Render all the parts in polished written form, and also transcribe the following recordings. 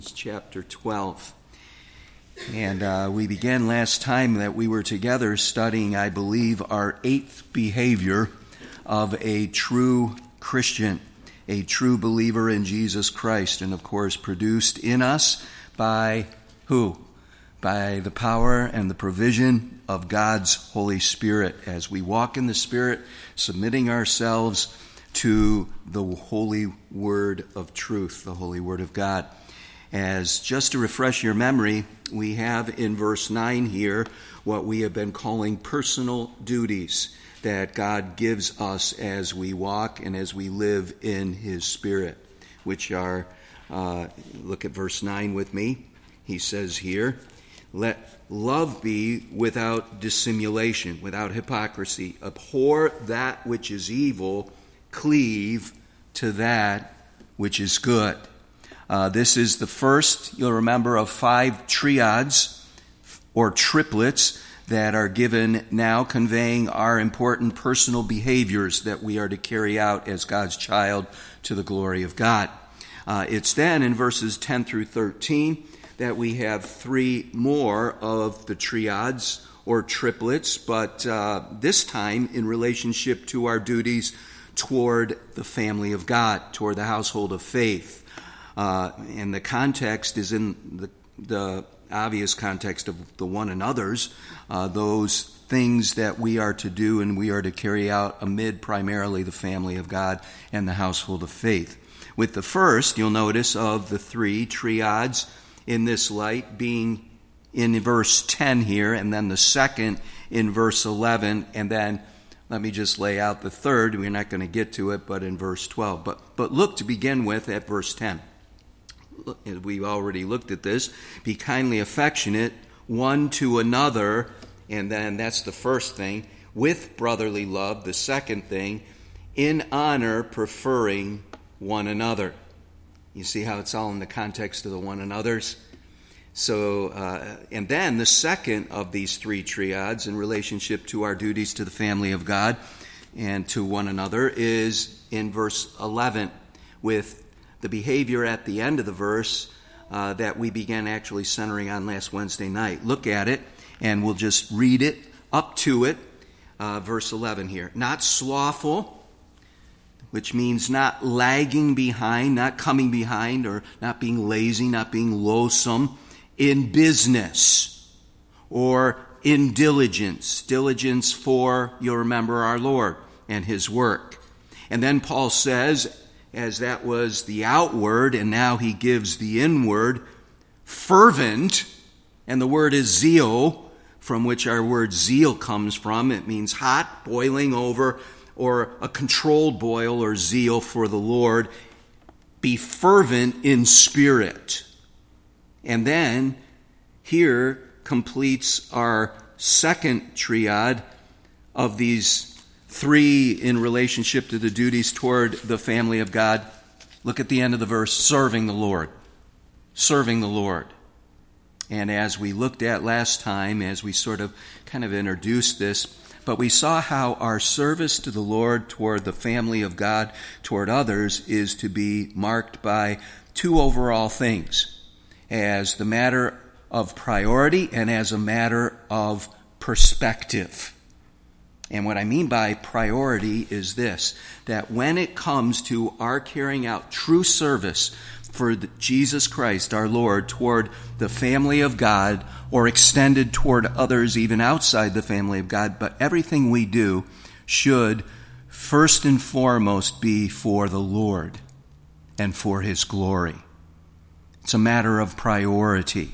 Chapter 12. And we began last time that we were together studying, I believe, our eighth behavior of a true Christian, a true believer in Jesus Christ, and of course produced in us by who? By the power and the provision of God's Holy Spirit as we walk in the Spirit, submitting ourselves to the holy word of truth, the holy word of God. As just to refresh your memory, we have in verse 9 here what we have been calling personal duties that God gives us as we walk and as we live in His Spirit, which are, look at verse 9 with me. He says here, let love be without dissimulation, without hypocrisy. Abhor that which is evil, cleave to that which is good. This is the first, you'll remember, of 5 triads or triplets that are given now, conveying our important personal behaviors that we are to carry out as God's child to the glory of God. It's then in verses 10 through 13 that we have 3 more of the triads or triplets, but this time in relationship to our duties toward the family of God, toward the household of faith. And the context is in the obvious context of the one another's, those things that we are to do and we are to carry out amid primarily the family of God and the household of faith. With the first, you'll notice, of the 3 triads in this light being in verse 10 here, and then the second in verse 11, and then let me just lay out the third. We're not going to get to it, but in verse 12. But look to begin with at verse 10. We already looked at this. Be kindly affectionate one to another, and then that's the first thing. With brotherly love, the second thing. In honor, preferring one another. You see how it's all in the context of the one another's? So, and then the second of these 3 triads in relationship to our duties to the family of God and to one another is in verse 11 with the behavior at the end of the verse that we began actually centering on last Wednesday night. Look at it, and we'll just read it up to it. Verse 11 here. Not slothful, which means not lagging behind, not coming behind, or not being lazy, not being loathsome. In business, or in diligence. Diligence for, you'll remember, our Lord and His work. And then Paul says, as that was the outward, and now he gives the inward, fervent, and the word is zeal, from which our word zeal comes from. It means hot, boiling over, or a controlled boil or zeal for the Lord. Be fervent in spirit. And then here completes our second triad of these 3 in relationship to the duties toward the family of God. Look at the end of the verse, serving the Lord. Serving the Lord. And as we looked at last time, as we sort of kind of introduced this, but we saw how our service to the Lord toward the family of God, toward others, is to be marked by 2 overall things. As the matter of priority and as a matter of perspective. And what I mean by priority is this, that when it comes to our carrying out true service for Jesus Christ, our Lord, toward the family of God, or extended toward others even outside the family of God, but everything we do should first and foremost be for the Lord and for His glory. It's a matter of priority.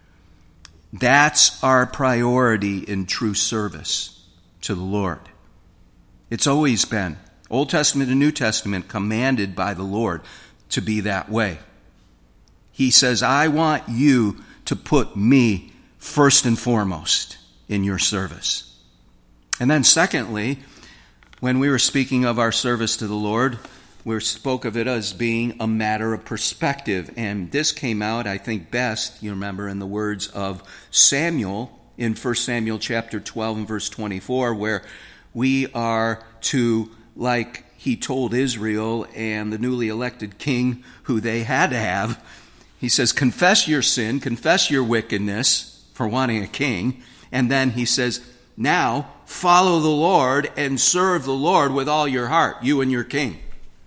That's our priority in true service to the Lord. It's always been, Old Testament and New Testament, commanded by the Lord to be that way. He says, I want you to put me first and foremost in your service. And then secondly, when we were speaking of our service to the Lord, we spoke of it as being a matter of perspective. And this came out, I think, best, you remember, in the words of Samuel in 1 Samuel chapter 12 and verse 24, where we are to, like he told Israel and the newly elected king who they had to have, He says, confess your sin, confess your wickedness for wanting a king. And then he says, now follow the Lord and serve the Lord with all your heart, you and your king.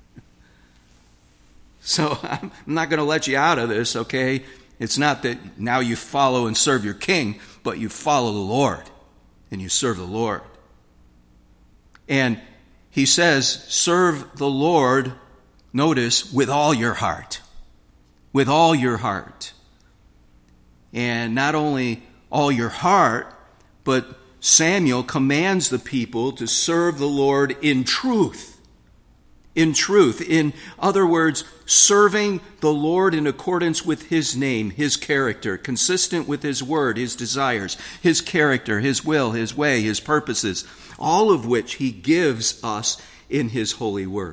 So I'm not going to let you out of this, okay? It's not that now you follow and serve your king, but you follow the Lord and you serve the Lord. And he says, serve the Lord, notice, with all your heart. With all your heart. And not only all your heart, but Samuel commands the people to serve the Lord in truth. In truth. In other words, serving the Lord in accordance with his name, his character, consistent with his word, his desires, his character, his will, his way, his purposes, all of which he gives us in his holy word.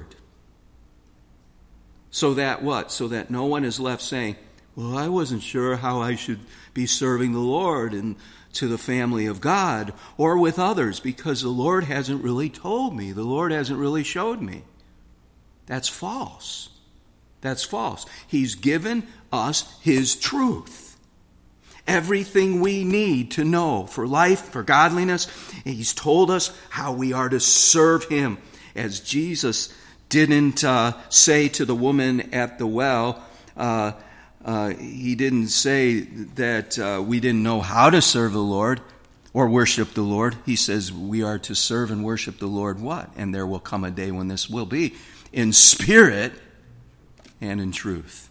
So that what? So that no one is left saying, well, I wasn't sure how I should be serving the Lord and to the family of God or with others because the Lord hasn't really told me. The Lord hasn't really showed me. That's false. That's false. He's given us his truth. Everything we need to know for life, for godliness, he's told us how we are to serve him. As Jesus didn't say to the woman at the well, he didn't say that we didn't know how to serve the Lord or worship the Lord. He says we are to serve and worship the Lord what? And there will come a day when this will be in spirit and in truth.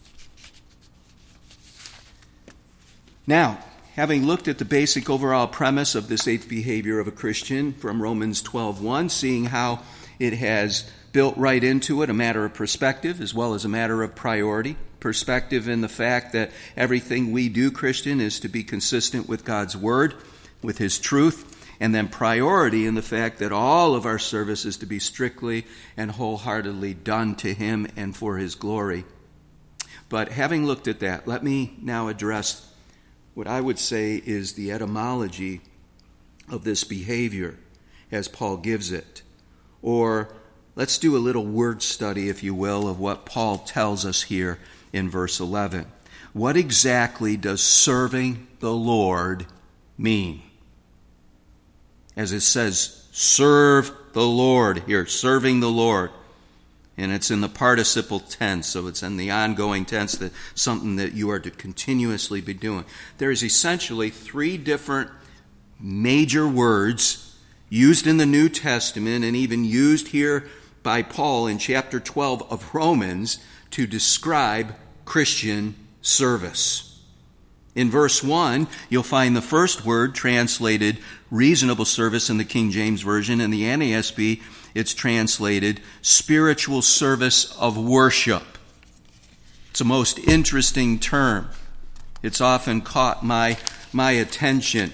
Now, having looked at the basic overall premise of this eighth behavior of a Christian from Romans 12:1, seeing how it has built right into it a matter of perspective as well as a matter of priority. Perspective in the fact that everything we do, Christian, is to be consistent with God's word, with his truth, and then priority in the fact that all of our service is to be strictly and wholeheartedly done to him and for his glory. But having looked at that, let me now address what I would say is the etymology of this behavior as Paul gives it. Or let's do a little word study, if you will, of what Paul tells us here in verse 11. What exactly does serving the Lord mean? As it says, serve the Lord here, serving the Lord. And it's in the participle tense, so it's in the ongoing tense, that something that you are to continuously be doing. There is essentially three different major words used in the New Testament and even used here by Paul in chapter 12 of Romans to describe Christian service. In verse 1, you'll find the first word translated reasonable service in the King James Version. In the NASB, it's translated spiritual service of worship. It's a most interesting term. It's often caught my attention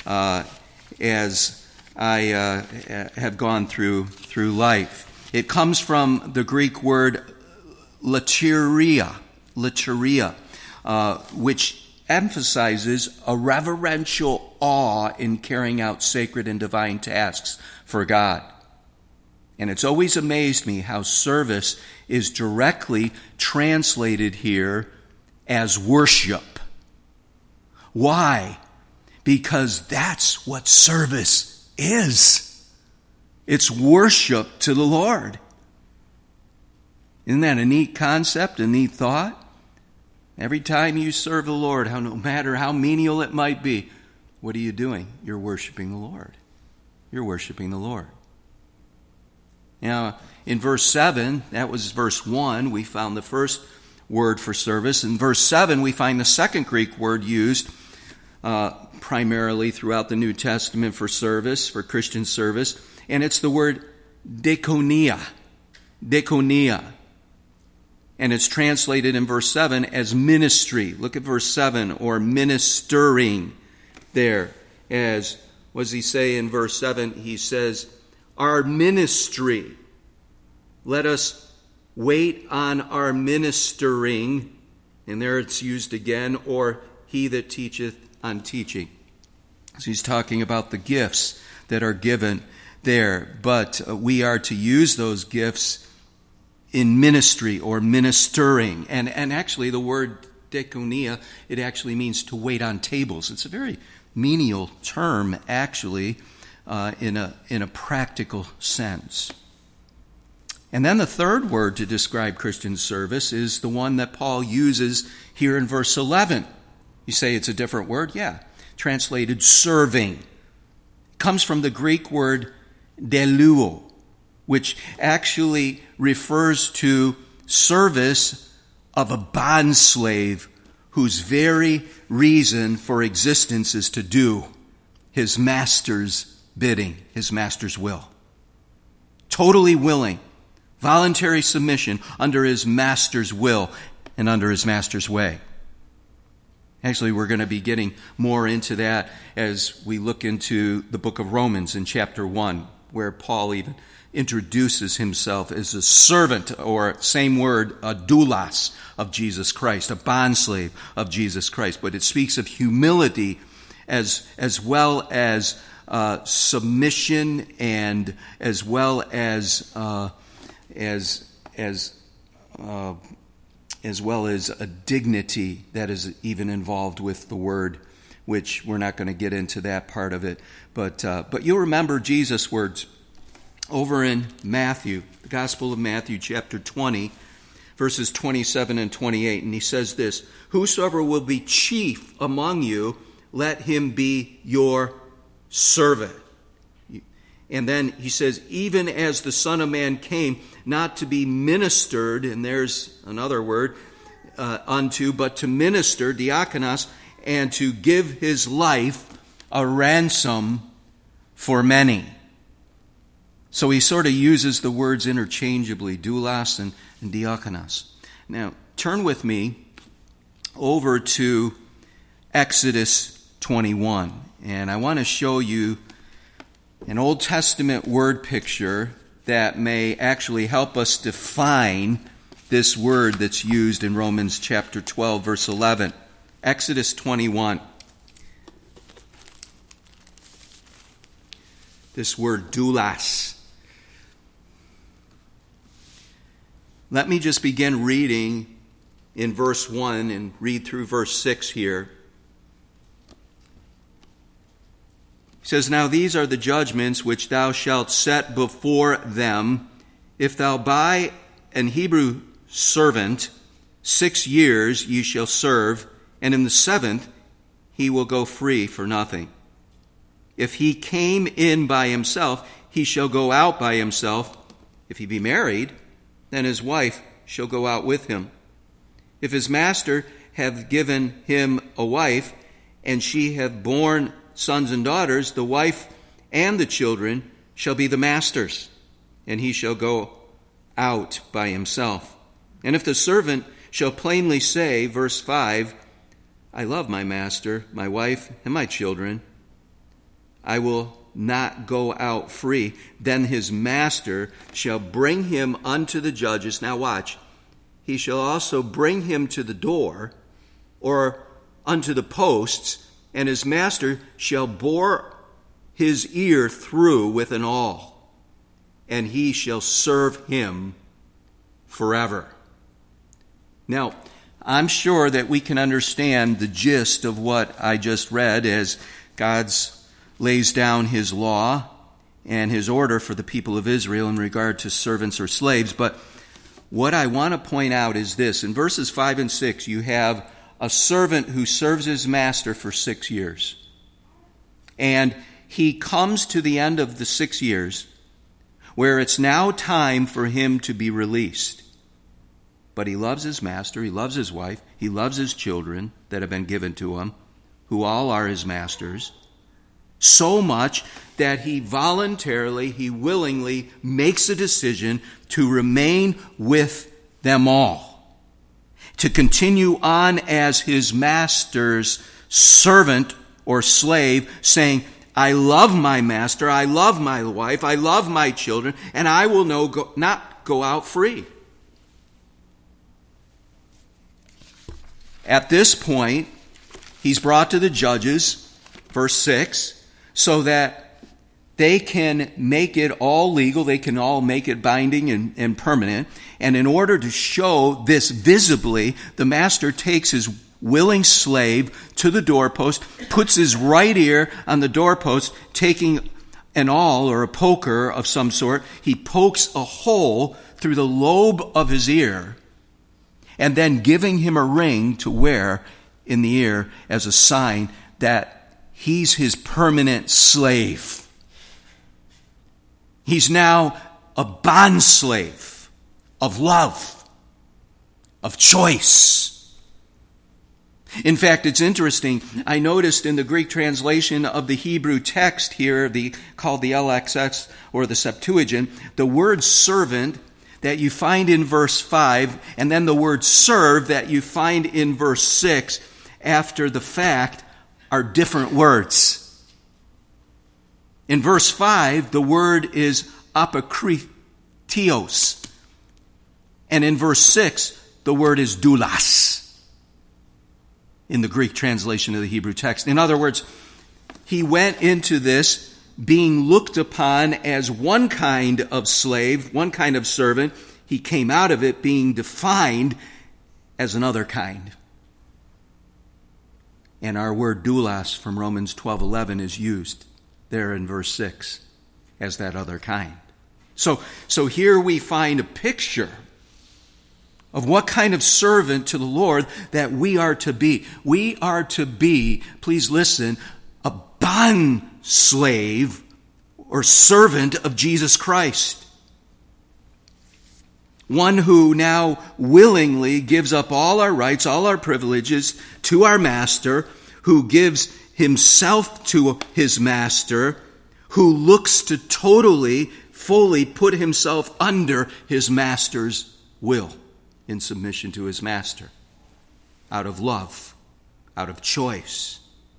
as I have gone through life. It comes from the Greek word lateria, which emphasizes a reverential awe in carrying out sacred and divine tasks for God. And it's always amazed me how service is directly translated here as worship. Why? Because that's what service is. It's worship to the Lord. Isn't that a neat concept, a neat thought? Every time you serve the Lord, no matter how menial it might be, what are you doing? You're worshiping the Lord. You're worshiping the Lord. Now, in verse 7, that was verse 1, we found the first word for service. In verse 7, we find the second Greek word used primarily throughout the New Testament for service, for Christian service, and it's the word diakonia. Diakonia. And it's translated in verse 7 as ministry. Look at verse 7, or ministering there. As, what does he say in verse 7? He says, our ministry. Let us wait on our ministering. And there it's used again, or he that teacheth on teaching. So he's talking about the gifts that are given there. But we are to use those gifts in ministry or ministering. And actually the word diakonia, it actually means to wait on tables. It's a very menial term, actually, in a practical sense. And then the third word to describe Christian service is the one that Paul uses here in verse 11. You say it's a different word? Yeah. Translated serving. It comes from the Greek word deluo, which actually refers to service of a bondslave whose very reason for existence is to do his master's bidding, his master's will. Totally willing, voluntary submission under his master's will and under his master's way. Actually, we're going to be getting more into that as we look into the book of Romans in chapter 1, where Paul even introduces himself as a servant, or same word, a doulos of Jesus Christ, a bondslave of Jesus Christ. But it speaks of humility as well as submission, and as well as a dignity that is even involved with the word, which we're not going to get into that part of it. But you'll remember Jesus' words over in Matthew, the Gospel of Matthew, chapter 20, verses 27 and 28. And he says this, "Whosoever will be chief among you, let him be your servant." And then he says, "Even as the Son of Man came not to be ministered," and there's another word, unto, but to minister, diakonos, and to give his life a ransom for many. So he sort of uses the words interchangeably, doulos and diakonos. Now, turn with me over to Exodus 21, and I want to show you an Old Testament word picture that may actually help us define this word that's used in Romans chapter 12, verse 11. Exodus 21. This word doulos. Let me just begin reading in verse 1 and read through verse 6 here. He says, "Now these are the judgments which thou shalt set before them. If thou buy an Hebrew servant, 6 years ye shall serve, and in the 7th he will go free for nothing. If he came in by himself, he shall go out by himself. If he be married, then his wife shall go out with him. If his master have given him a wife, and she have borne sons and daughters, the wife and the children shall be the master's, and he shall go out by himself. And if the servant shall plainly say," verse 5, "I love my master, my wife, and my children, I will not go out free, then his master shall bring him unto the judges." Now watch. "He shall also bring him to the door, or unto the posts, and his master shall bore his ear through with an awl, and he shall serve him forever." Now, I'm sure that we can understand the gist of what I just read as God lays down his law and his order for the people of Israel in regard to servants or slaves. But what I want to point out is this. In verses 5 and 6, you have a servant who serves his master for 6 years. And he comes to the end of the 6 years where it's now time for him to be released. But he loves his master, he loves his wife, he loves his children that have been given to him, who all are his masters, so much that he voluntarily, he willingly makes a decision to remain with them all, to continue on as his master's servant or slave, saying, "I love my master, I love my wife, I love my children, and I will not go out free." At this point, he's brought to the judges, verse 6, so that they can make it all legal. They can all make it binding and permanent. And in order to show this visibly, the master takes his willing slave to the doorpost, puts his right ear on the doorpost, taking an awl or a poker of some sort. He pokes a hole through the lobe of his ear, and then giving him a ring to wear in the ear as a sign that he's his permanent slave. He's now a bondslave of love, of choice. In fact, it's interesting. I noticed in the Greek translation of the Hebrew text here, called the LXX or the Septuagint, the word servant that you find in verse 5, and then the word serve that you find in verse 6 after the fact are different words. In verse 5, the word is apokritios. And in verse 6, the word is doulos in the Greek translation of the Hebrew text. In other words, he went into this being looked upon as one kind of slave, one kind of servant. He came out of it being defined as another kind. And our word doulos from Romans 12:11 is used there in verse 6 as that other kind. So here we find a picture of what kind of servant to the Lord that we are to be. We are to be, please listen, a bond slave or servant of Jesus Christ. One who now willingly gives up all our rights, all our privileges to our master, who gives himself to his master, who looks to totally, fully put himself under his master's will in submission to his master, out of love, out of choice.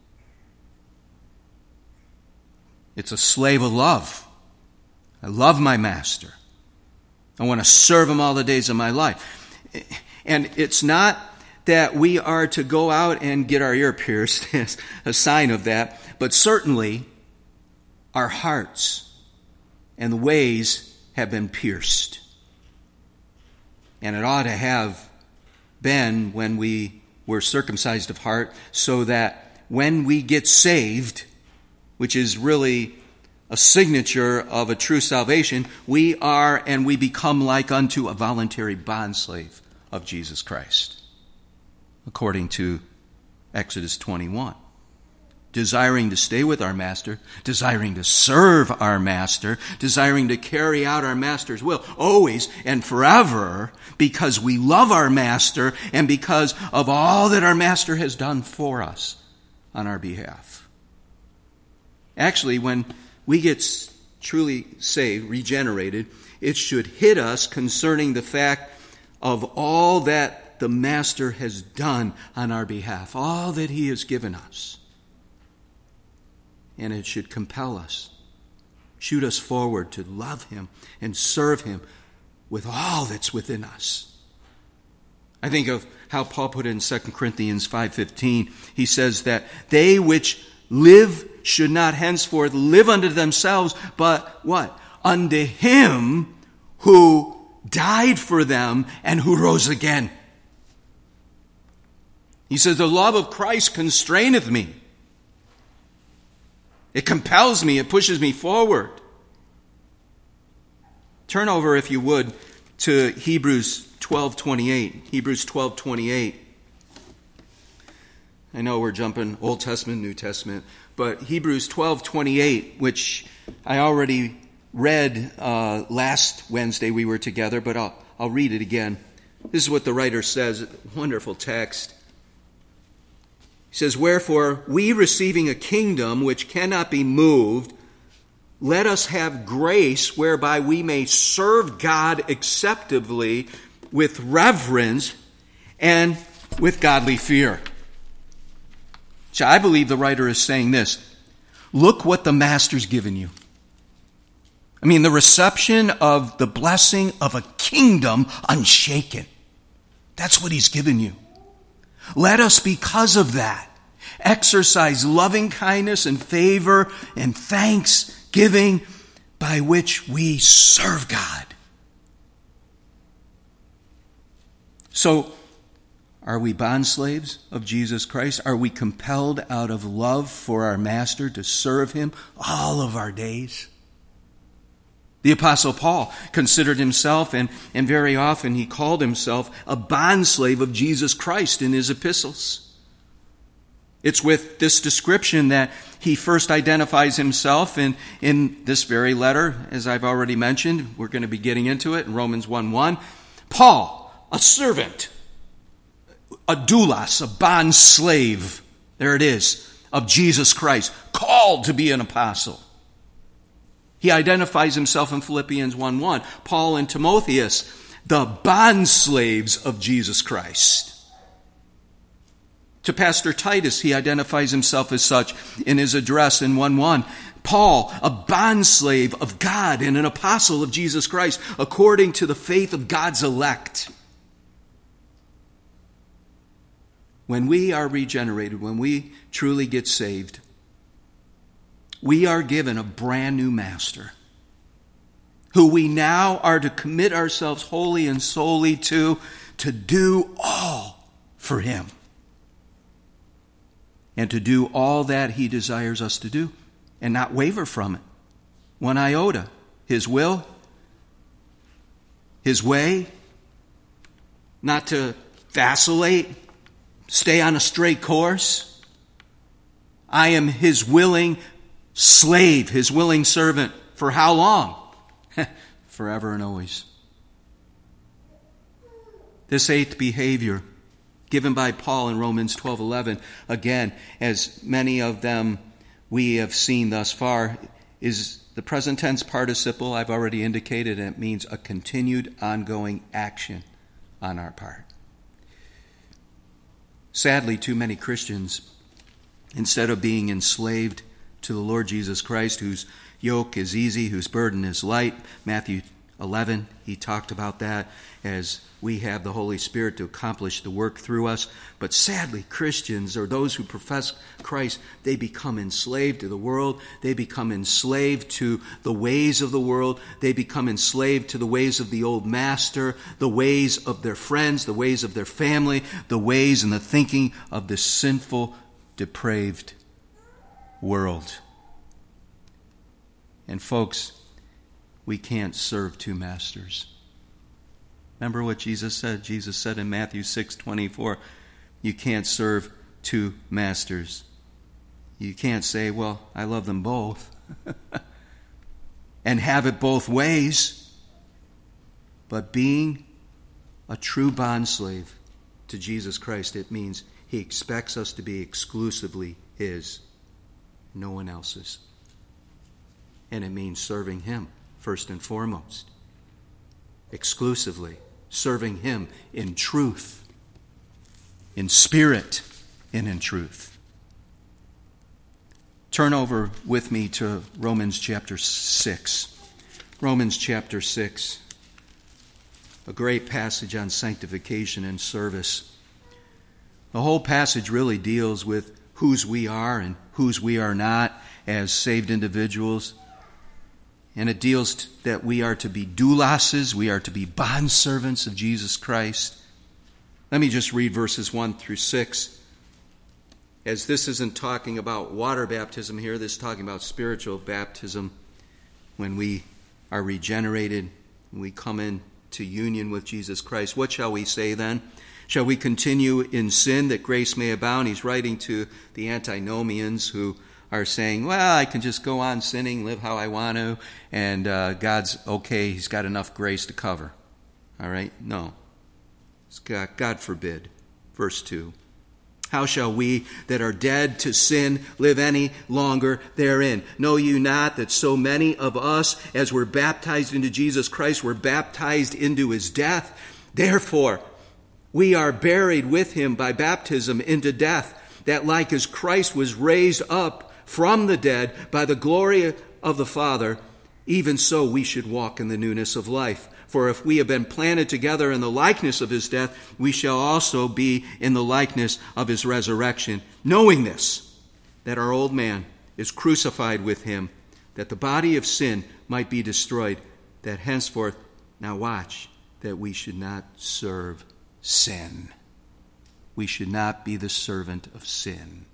It's a slave of love. I love my master. I want to serve him all the days of my life. And it's not that we are to go out and get our ear pierced as a sign of that, but certainly our hearts and the ways have been pierced. And it ought to have been when we were circumcised of heart, so that when we get saved, which is really a signature of a true salvation, we are and we become like unto a voluntary bondslave of Jesus Christ, according to Exodus 21. Desiring to stay with our master, desiring to serve our master, desiring to carry out our master's will, always and forever, because we love our master and because of all that our master has done for us on our behalf. Actually, when we get truly saved, regenerated, it should hit us concerning the fact of all that the master has done on our behalf, all that he has given us. And it should compel us, shoot us forward to love him and serve him with all that's within us. I think of how Paul put it in 2 Corinthians 5:15. He says that they which live should not henceforth live unto themselves, but what? Unto him who died for them and who rose again. He says, the love of Christ constraineth me. It compels me. It pushes me forward. Turn over, if you would, to Hebrews 12:28. Hebrews 12:28. I know we're jumping Old Testament, New Testament, but Hebrews 12:28, which I already read last Wednesday we were together, but I'll read it again. This is what the writer says. Wonderful text. He says, wherefore, we receiving a kingdom which cannot be moved, let us have grace whereby we may serve God acceptably with reverence and with godly fear. So I believe the writer is saying this. Look what the master's given you. I mean, the reception of the blessing of a kingdom unshaken. That's what he's given you. Let us, because of that, exercise loving kindness and favor and thanks thanksgiving by which we serve God. So, are we bondslaves of Jesus Christ? Are we compelled out of love for our Master to serve him all of our days? The Apostle Paul considered himself, and very often he called himself, a bondslave of Jesus Christ in his epistles. It's with this description that he first identifies himself in this very letter, as I've already mentioned. We're going to be getting into it in Romans 1:1. Paul, a servant, a doulos, a bond slave, there it is, of Jesus Christ, called to be an apostle. He identifies himself in Philippians 1:1. Paul and Timotheus, the bond slaves of Jesus Christ. To Pastor Titus, he identifies himself as such in his address in 1:1. Paul, a bondslave of God and an apostle of Jesus Christ, according to the faith of God's elect. When we are regenerated, when we truly get saved, we are given a brand new master who we now are to commit ourselves wholly and solely to do all for him. And to do all that he desires us to do and not waver from it. One iota. His will, his way, not to vacillate, stay on a straight course. I am his willing slave, his willing servant. For how long? Forever and always. This eighth behavior given by Paul in Romans 12:11, again, as many of them we have seen thus far, is the present tense participle I've already indicated, and it means a continued, ongoing action on our part. Sadly, too many Christians, instead of being enslaved to the Lord Jesus Christ, whose yoke is easy, whose burden is light, Matthew 11, he talked about that as we have the Holy Spirit to accomplish the work through us. But sadly, Christians, or those who profess Christ, they become enslaved to the world. They become enslaved to the ways of the world. They become enslaved to the ways of the old master, the ways of their friends, the ways of their family, the ways and the thinking of this sinful, depraved world. And folks, we can't serve two masters. Remember what Jesus said? Jesus said in Matthew 6:24, you can't serve two masters. You can't say, well, I love them both, and have it both ways. But being a true bondslave to Jesus Christ, it means he expects us to be exclusively his, no one else's. And it means serving him first and foremost, exclusively. Serving him in truth, in spirit, and in truth. Turn over with me to Romans chapter 6. Romans chapter 6. A great passage on sanctification and service. The whole passage really deals with whose we are and whose we are not as saved individuals. And it deals that we are to be douloses, we are to be bondservants of Jesus Christ. Let me just read verses 1 through 6. As this isn't talking about water baptism here, this is talking about spiritual baptism. When we are regenerated, when we come into union with Jesus Christ. What shall we say then? Shall we continue in sin that grace may abound? He's writing to the antinomians who are saying, well, I can just go on sinning, live how I want to, and God's okay, he's got enough grace to cover. All right? No. God forbid. Verse 2. How shall we that are dead to sin live any longer therein? Know you not that so many of us, as were baptized into Jesus Christ, were baptized into his death? Therefore, we are buried with him by baptism into death, that like as Christ was raised up from the dead by the glory of the Father, even so we should walk in the newness of life. For if we have been planted together in the likeness of his death, we shall also be in the likeness of his resurrection. Knowing this, that our old man is crucified with him, that the body of sin might be destroyed, that henceforth, now watch, that we should not serve sin. We should not be the servant of sin.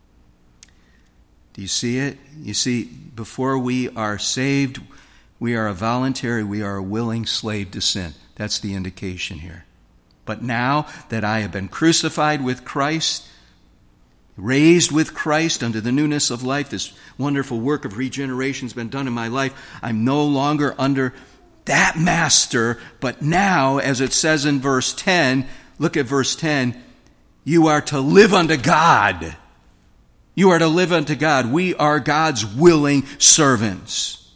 Do you see it? You see, before we are saved, we are a willing slave to sin. That's the indication here. But now that I have been crucified with Christ, raised with Christ unto the newness of life, this wonderful work of regeneration has been done in my life, I'm no longer under that master, but now, as it says in verse 10, look at verse 10, you are to live unto God. You are to live unto God. We are God's willing servants.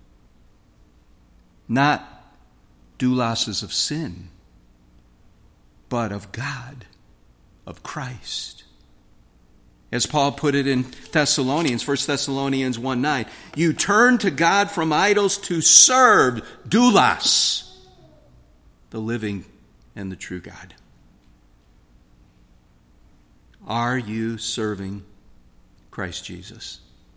Not doulos of sin, but of God, of Christ. As Paul put it in Thessalonians, 1 Thessalonians 1:9, you turn to God from idols to serve doulos, the living and the true God. Are you serving Christ Jesus,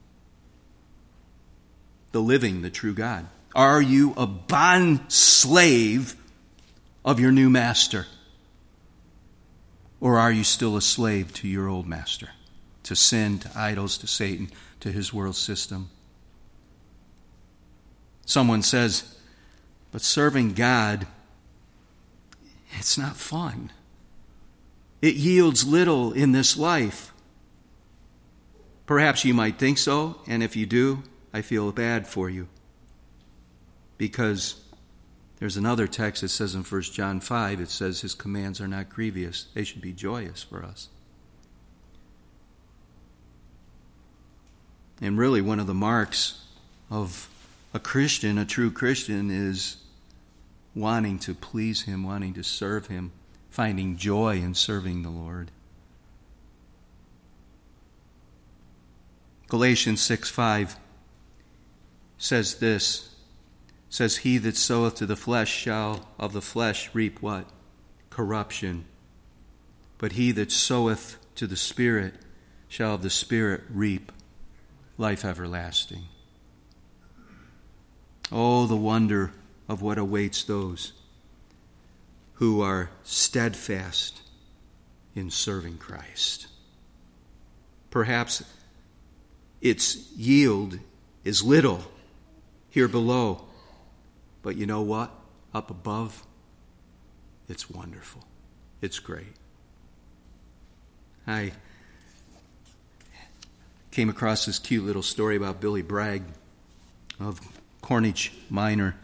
the living, the true God? Are you a bond slave of your new master? Or are you still a slave to your old master? To sin, to idols, to Satan, to his world system? Someone says, but serving God, it's not fun. It yields little in this life. Perhaps you might think so, and if you do, I feel bad for you. Because there's another text that says in 1 John 5, it says his commands are not grievous. They should be joyous for us. And really one of the marks of a Christian, a true Christian, is wanting to please him, wanting to serve him, finding joy in serving the Lord. Galatians 6:5 says this, says, he that soweth to the flesh shall of the flesh reap what? Corruption. But he that soweth to the Spirit shall of the Spirit reap life everlasting. Oh, the wonder of what awaits those who are steadfast in serving Christ. Perhaps its yield is little here below, but you know what? Up above, it's wonderful. It's great. I came across this cute little story about Billy Bragg of Cornish miner.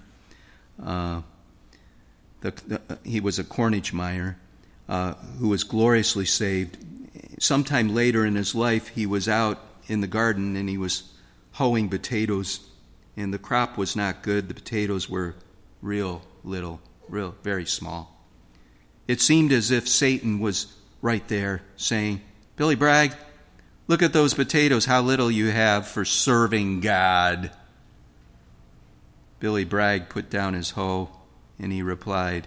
He was a Cornish miner who was gloriously saved. Sometime later in his life, he was out in the garden and he was hoeing potatoes, and the crop was not good. The potatoes were real very small. It seemed as if Satan was right there saying, Billy Bragg, look at those potatoes, how little you have for serving God. Billy Bragg put down his hoe and he replied,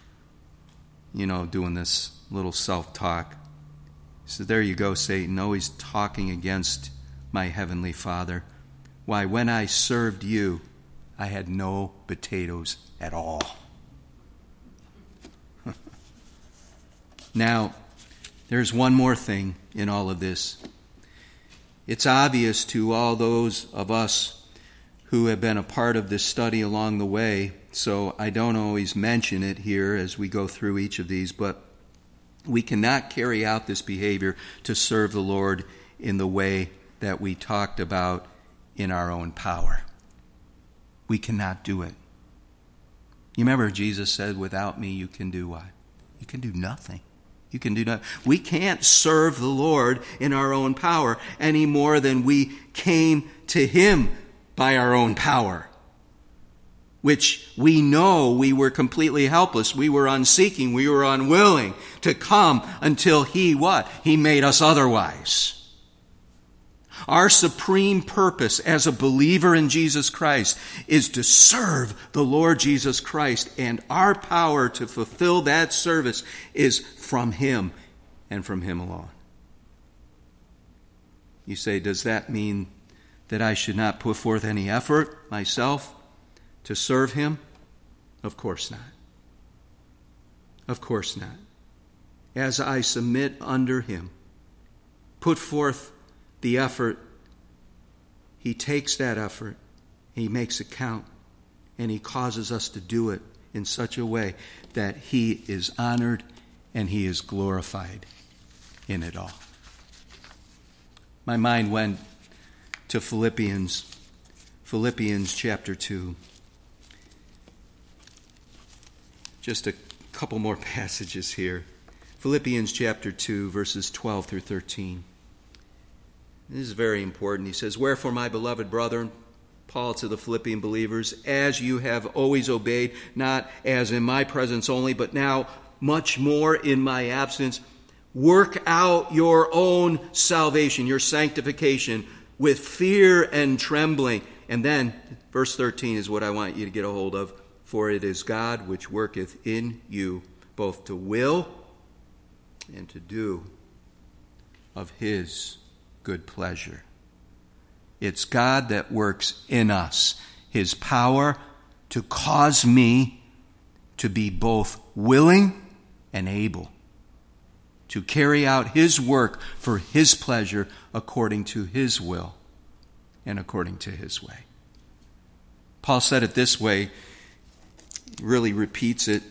doing this little self-talk. He said, there you go, Satan, always talking against my heavenly Father. Why, when I served you, I had no potatoes at all. Now, there's one more thing in all of this. It's obvious to all those of us who have been a part of this study along the way, so I don't always mention it here as we go through each of these, but we cannot carry out this behavior to serve the Lord in the way that we talked about in our own power. We cannot do it. You remember Jesus said, without me you can do what? You can do nothing. You can do nothing. We can't serve the Lord in our own power any more than we came to Him by our own power, which we know we were completely helpless. We were unseeking. We were unwilling to come until He what? He made us otherwise. Our supreme purpose as a believer in Jesus Christ is to serve the Lord Jesus Christ, and our power to fulfill that service is from Him and from Him alone. You say, does that mean that I should not put forth any effort myself to serve him? Of course not. Of course not. As I submit under him, put forth the effort, he takes that effort, he makes it count, and he causes us to do it in such a way that he is honored and he is glorified in it all. My mind went to Philippians chapter 2. Just a couple more passages here. Philippians chapter 2, verses 12 through 13. This is very important. He says, "Wherefore, my beloved brethren," Paul to the Philippian believers, "as you have always obeyed, not as in my presence only, but now much more in my absence, work out your own salvation," your sanctification, "with fear and trembling." And then, verse 13 is what I want you to get a hold of. "For it is God which worketh in you both to will and to do of his good pleasure." It's God that works in us, his power to cause me to be both willing and able to carry out his work for his pleasure according to his will and according to his way. Paul said it this way, really repeats it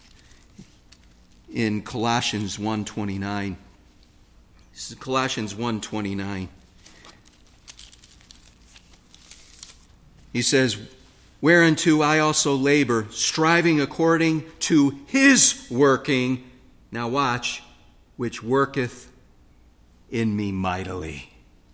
in Colossians 1:29. This is Colossians 1:29. He says, "Whereunto I also labor, striving according to his working," now watch, "which worketh in me mightily."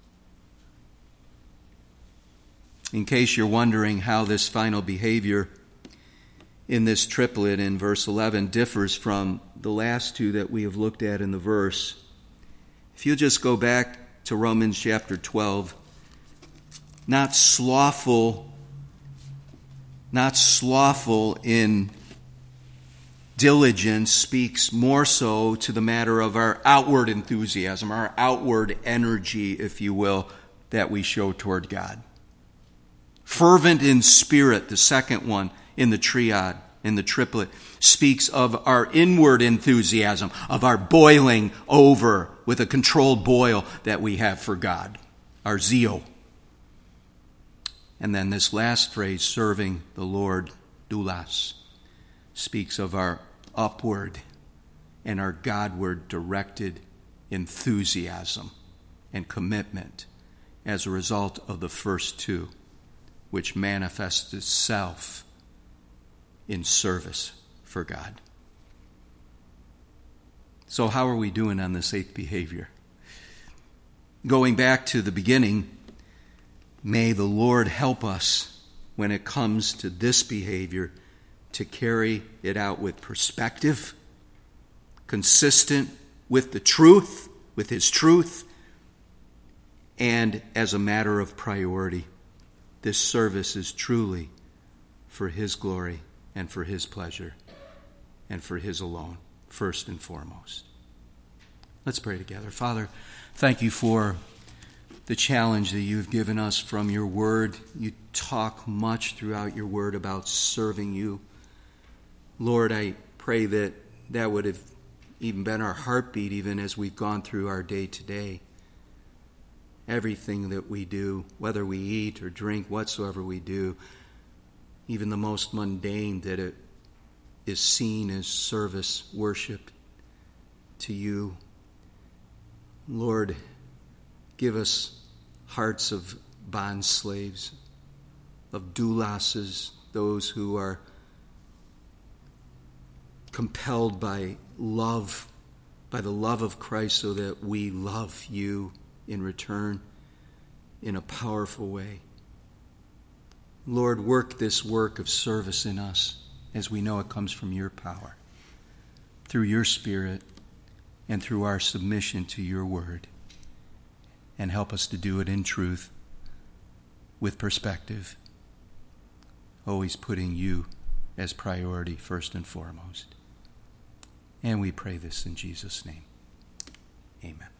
In case you're wondering how this final behavior in this triplet in verse 11 differs from the last two that we have looked at in the verse, if you just go back to Romans chapter 12, not slothful in diligence speaks more so to the matter of our outward enthusiasm, our outward energy, if you will, that we show toward God. Fervent in spirit, the second one in the triad, in the triplet, speaks of our inward enthusiasm, of our boiling over with a controlled boil that we have for God, our zeal. And then this last phrase, serving the Lord, doulos, speaks of our upward and our Godward directed enthusiasm and commitment as a result of the first two, which manifests itself in service for God. So how are we doing on this eighth behavior? Going back to the beginning, may the Lord help us when it comes to this behavior to carry it out with perspective, consistent with the truth, with his truth, and as a matter of priority. This service is truly for his glory and for his pleasure and for his alone, first and foremost. Let's pray together. Father, thank you for the challenge that you've given us from your word. You talk much throughout your word about serving you. Lord, I pray that that would have even been our heartbeat even as we've gone through our day to day. Everything that we do, whether we eat or drink, whatsoever we do, even the most mundane, that it is seen as service, worship to you. Lord, give us hearts of bond slaves, of douloses, those who are compelled by love, by the love of Christ, so that we love you in return in a powerful way. Lord, work this work of service in us as we know it comes from your power, through your Spirit, and through our submission to your word. And help us to do it in truth, with perspective, always putting you as priority first and foremost. And we pray this in Jesus' name. Amen.